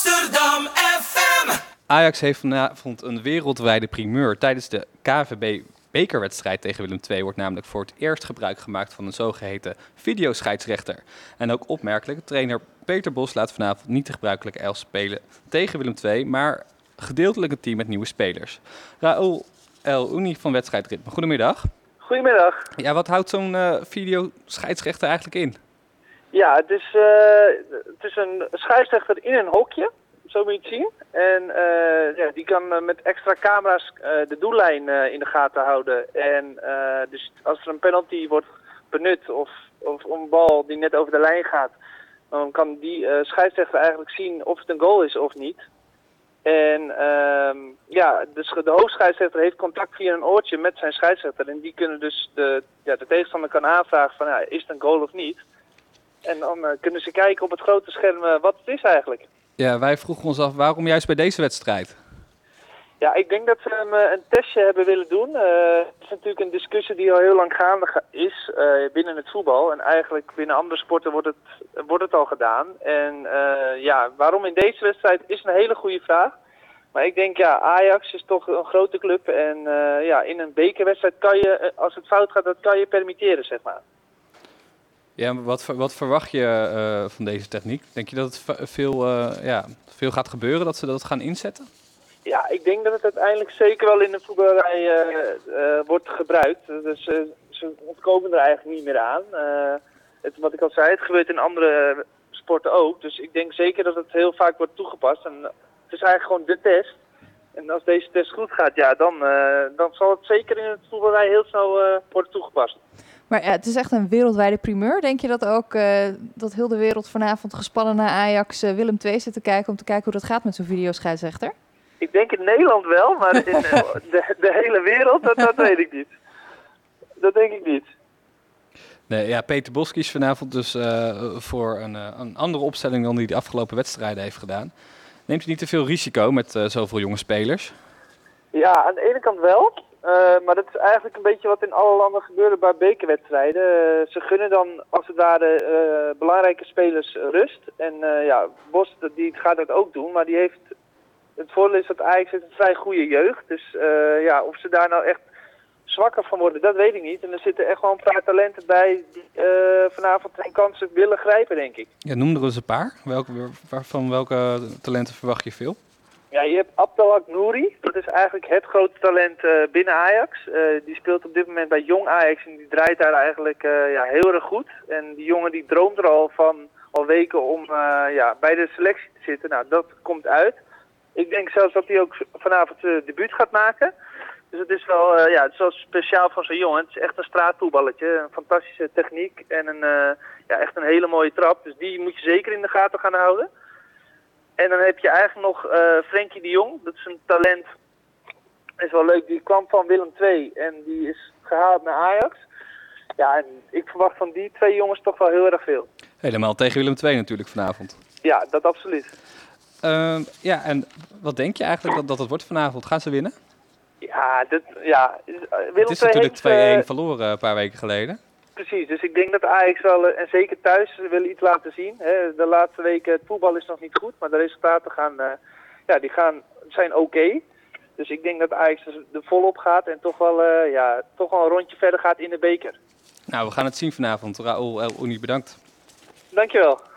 Amsterdam FM. Ajax heeft vanavond een wereldwijde primeur. Tijdens de KNVB-bekerwedstrijd tegen Willem II wordt namelijk voor het eerst gebruik gemaakt van een zogeheten videoscheidsrechter. En ook opmerkelijk, trainer Peter Bos laat vanavond niet de gebruikelijke 11 spelen tegen Willem II, maar gedeeltelijk een team met nieuwe spelers. Raoul El Ouni van Wedstrijd Ritme. Goedemiddag. Goedemiddag. Ja, wat houdt zo'n videoscheidsrechter eigenlijk in? Ja, het is een scheidsrechter in een hokje, zo moet je het zien. En ja, die kan met extra camera's de doellijn in de gaten houden. En dus als er een penalty wordt benut of een bal die net over de lijn gaat, dan kan die scheidsrechter eigenlijk zien of het een goal is of niet. En ja, dus de hoofdscheidsrechter heeft contact via een oortje met zijn scheidsrechter. En die kunnen dus de tegenstander kan aanvragen van is het een goal of niet. En dan kunnen ze kijken op het grote scherm wat het is eigenlijk. Ja, wij vroegen ons af waarom juist bij deze wedstrijd? Ja, ik denk dat ze een testje hebben willen doen. Het is natuurlijk een discussie die al heel lang gaande is binnen het voetbal. En eigenlijk binnen andere sporten wordt het al gedaan. En ja, waarom in deze wedstrijd is een hele goede vraag. Maar ik denk, ja, Ajax is toch een grote club. En ja, in een bekerwedstrijd kan je, als het fout gaat, dat kan je permitteren, zeg maar. Ja, maar wat verwacht je van deze techniek? Denk je dat het veel gaat gebeuren, dat ze dat gaan inzetten? Ja, ik denk dat het uiteindelijk zeker wel in de voetballerij wordt gebruikt. Dus ze ontkomen er eigenlijk niet meer aan. Wat ik al zei, het gebeurt in andere sporten ook. Dus ik denk zeker dat het heel vaak wordt toegepast. En het is eigenlijk gewoon de test. En als deze test goed gaat, ja, dan zal het zeker in het voetballerij heel snel worden toegepast. Maar ja, het is echt een wereldwijde primeur. Denk je dat ook dat heel de wereld vanavond gespannen naar Ajax Willem II zit te kijken om te kijken hoe dat gaat met zo'n videoscheidsrechter? Ik denk in Nederland wel, maar in de hele wereld, dat weet ik niet. Dat denk ik niet. Nee, ja, Peter Bos kiest vanavond dus voor een andere opstelling dan hij de afgelopen wedstrijden heeft gedaan. Neemt hij niet te veel risico met zoveel jonge spelers? Ja, aan de ene kant wel. Maar dat is eigenlijk een beetje wat in alle landen gebeurde bij bekerwedstrijden. Ze gunnen dan als het ware belangrijke spelers rust. En ja, Bos die gaat dat ook doen, maar die heeft... Het voordeel is dat Ajax heeft een vrij goede jeugd. Dus ja, of ze daar nou echt zwakker van worden, dat weet ik niet. En er zitten echt wel een paar talenten bij die vanavond hun kansen willen grijpen, denk ik. Ja, noem er eens een paar. Van welke talenten verwacht je veel? Ja, je hebt Abdelhak Nouri. Dat is eigenlijk het grote talent binnen Ajax. Die speelt op dit moment bij Jong Ajax en die draait daar eigenlijk heel erg goed. En die jongen die droomt er al weken om bij de selectie te zitten. Nou, dat komt uit. Ik denk zelfs dat hij ook vanavond debuut gaat maken. Dus het is wel, het is wel speciaal voor zo'n jongen. Het is echt een straatvoetballetje. Een fantastische techniek en echt een hele mooie trap. Dus die moet je zeker in de gaten gaan houden. En dan heb je eigenlijk nog Frenkie de Jong. Dat is een talent. Is wel leuk. Die kwam van Willem II en die is gehaald naar Ajax. Ja, en ik verwacht van die twee jongens toch wel heel erg veel. Helemaal tegen Willem II natuurlijk vanavond. Ja, dat absoluut. Ja, en wat denk je eigenlijk dat het wordt vanavond? Gaan ze winnen? Ja, Willem Het is natuurlijk 2-1 verloren een paar weken geleden. Precies, dus ik denk dat Ajax wel, en zeker thuis, wil iets laten zien. Hè. De laatste weken, het voetbal is nog niet goed, maar de resultaten zijn oké. Dus ik denk dat Ajax er volop gaat en toch wel een rondje verder gaat in de beker. Nou, we gaan het zien vanavond. Raoul El Ouni, bedankt. Dankjewel.